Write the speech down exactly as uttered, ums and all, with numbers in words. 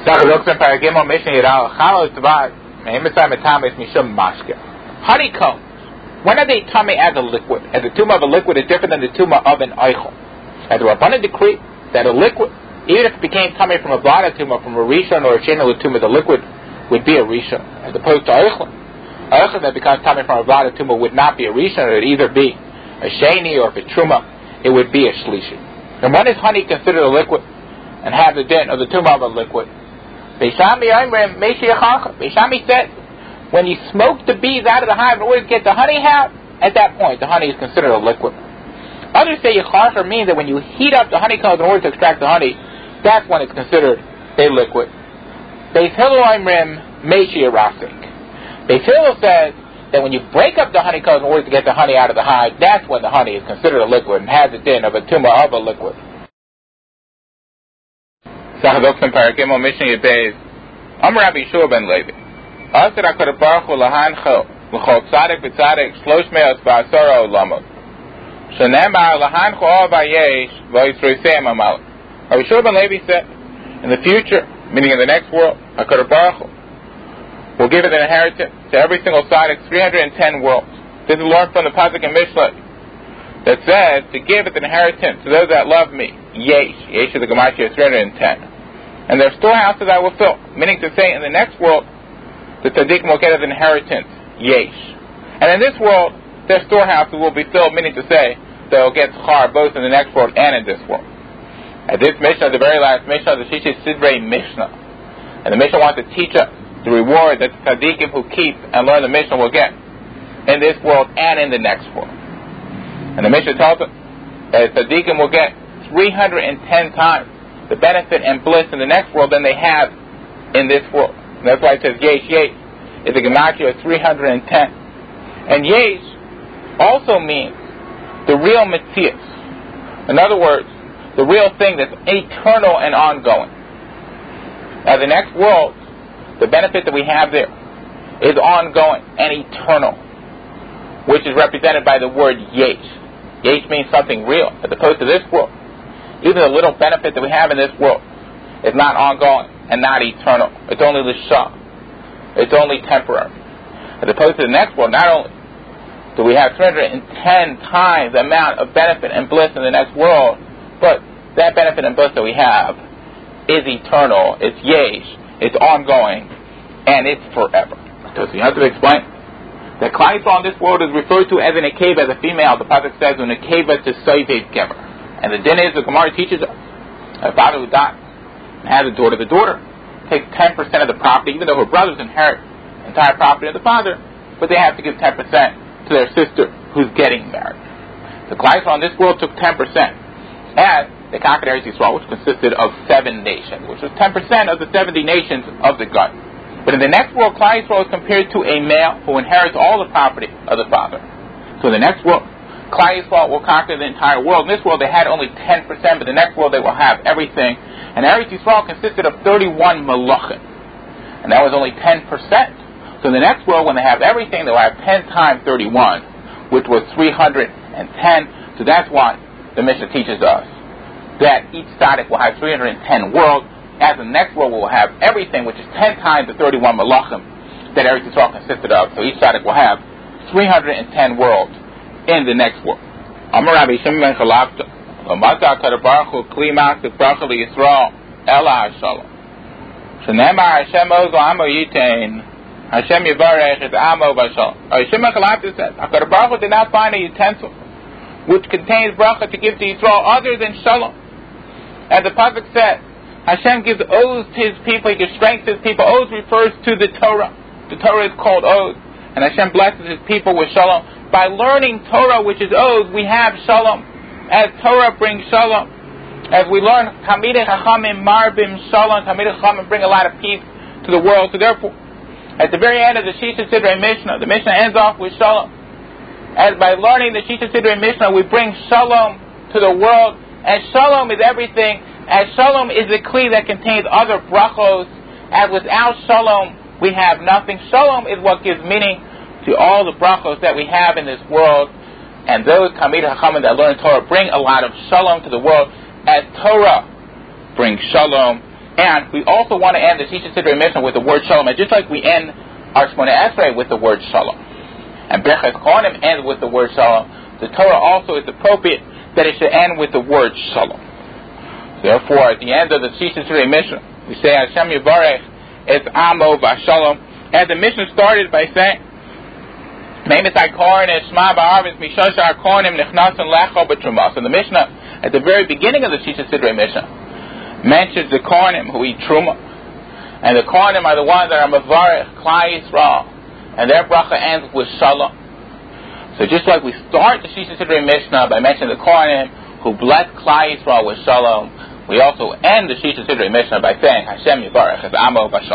Honeycombs, when are they tummy as a liquid? And the tumor of a liquid is different than the tumor of an eichel. As a Rabbanan decree that a liquid, even if it became tummy from a bladder tumor, from a rishon or a shenel tumor, the liquid would be a rishon, as opposed to eichel. Eichel that becomes tummy from a bladder tumor would not be a rishon; it would either be a sheni, or if it's truma, it would be a shlishi. And when is honey considered a liquid and have the din of the tumor of a liquid? Beishami said, when you smoke the bees out of the hive in order to get the honey out, at that point the honey is considered a liquid. Others say yechachar means that when you heat up the honeycombs in order to extract the honey, that's when it's considered a liquid. Beis Hillel Oimrim Meishi Rasik. Beis Hillel says that when you break up the honeycombs in order to get the honey out of the hive, that's when the honey is considered a liquid and has the din of a tumor of a liquid. Sachadoksim Parakim O Mishnah Yebez Amar Rabbi Yeshua ben Levi Asir HaKadosh Baruch Hu Lahancho L'chol Tzadik V'Tzadik Shlosh Me'os V'Asara Olamot Shenemar Lahancho Ov HaYesh V'Yisroiseim Amal. Rabbi Yeshua ben Levi said, in the future, meaning in the next world, HaKadosh Baruch Hu will give it an inheritance to every single tzaddik, three hundred ten worlds. This is learned from the Pasuk in Mishlei that says to give it an inheritance to those that love me. Yesh. Yesh is the Gematria three hundred ten. And their storehouses I will fill. Meaning to say, in the next world, the tzaddikim will get an inheritance. Yesh. And in this world, their storehouses will be filled. Meaning to say, they'll get schar both in the next world and in this world. At this Mishnah, the very last Mishnah, the Shishis Sidrei Mishnah. And the Mishnah wants to teach us the reward that the tzaddikim who keep and learn the Mishnah will get in this world and in the next world. And the Mishnah tells us that tzaddikim will get three hundred ten times the benefit and bliss in the next world than they have in this world. And that's why it says Yesh Yesh is a gematria of three hundred ten. And Yesh also means the real Metzius. In other words, the real thing that's eternal and ongoing. Now the next world, the benefit that we have there is ongoing and eternal, which is represented by the word Yesh. Yesh means something real, as opposed to this world. Even the little benefit that we have in this world is not ongoing and not eternal. It's only l'shah. It's only temporary. As opposed to the next world, not only do we have three hundred ten times the amount of benefit and bliss in the next world, but that benefit and bliss that we have is eternal, it's yesh, it's ongoing, and it's forever. So you have to explain that Klal Yisrael in this world is referred to as an nekeva, as a female. The Pasuk says, "Un nekeva to soivev gever." And the din is, the Gemara teaches us, a father who dies and has a daughter, the daughter takes ten percent of the property, even though her brothers inherit the entire property of the father, but they have to give ten percent to their sister who's getting married. The Klal Yisrael in this world took ten percent, and they conquered Eretz Yisrael, which consisted of seven nations, which was ten percent of the seventy nations of the God. But in the next world, Klal Yisrael is compared to a male who inherits all the property of the father. So in the next world, Klal Yisrael will conquer the entire world. In this world, they had only ten percent, but the next world they will have everything. And Eretz Yisrael consisted of thirty-one malachim, and that was only ten percent. So in the next world, when they have everything, they will have ten times thirty-one, which was three hundred ten. So that's why the Mishnah teaches us that each tzaddik will have three hundred ten worlds, as the next world will have everything, which is ten times the thirty-one malachim that Eretz Yisrael consisted of. So each tzaddik will have three hundred ten worlds in the next world. Amar Rabbi Shimon ben Chalafta, L'mata HaKadosh Baruch Hu Kli Masik Bracha LiYisrael Ela HaShalom. Shenemar Hashem Oz L'Amo Yitain, Hashem Yivarech Et Amo V'Shalom. Rabbi Shimon ben Chalafta says, HaKadosh Baruch Hu did not find a utensil which contains bracha to give to Yisrael other than Shalom. As the Pasuk said, Hashem gives oaths to His people, He gives strength to His people. Oath refers to the Torah. The Torah is called oath. And Hashem blesses His people with Shalom. By learning Torah, which is oath, we have Shalom. As Torah brings Shalom. As we learn, Talmidei Chachamim Marbim Shalom, Talmidei Chachamim bring a lot of peace to the world. So therefore, at the very end of the Shisha Sidrei Mishnah, the Mishnah ends off with Shalom. As by learning the Shisha Sidrei Mishnah, we bring Shalom to the world. And Shalom is everything. As Shalom is the kli that contains other brachos. As without Shalom, we have nothing. Shalom is what gives meaning to all the brachos that we have in this world. And those Talmidei Chachamim that learn Torah bring a lot of Shalom to the world. As Torah brings Shalom, And we also want to end the Shisha Sidrei Mishnah with the word Shalom. And just like we end our Shmona Esrei with the word Shalom, and Birchas Kohanim ends with the word Shalom, the Torah also is appropriate that it should end with the word Shalom. Therefore, at the end of the Shisha Sidrei Mishnah, we say Hashem Yivarech Es Amo V'Shalom. And the Mishnah started by saying, Meimetai Korin Es Shma Ba'arvis Mishosha Kohanim Nichnasen Lecho B'Trumas. And the Mishnah, at the very beginning of the Shisha Sidrei Mishnah, mentions the Kohanim who eat Truma, and the Kohanim are the ones that are Mavarech Klal Yisrael, and their bracha ends with Shalom. So just like we start the Shisha Sidrei Mishnah by mentioning the Kohanim who bless Klal Yisrael with Shalom, we also end the Shisha Sidrei Mishnah by saying Hashem Yivarech Es Amo V'Shalom.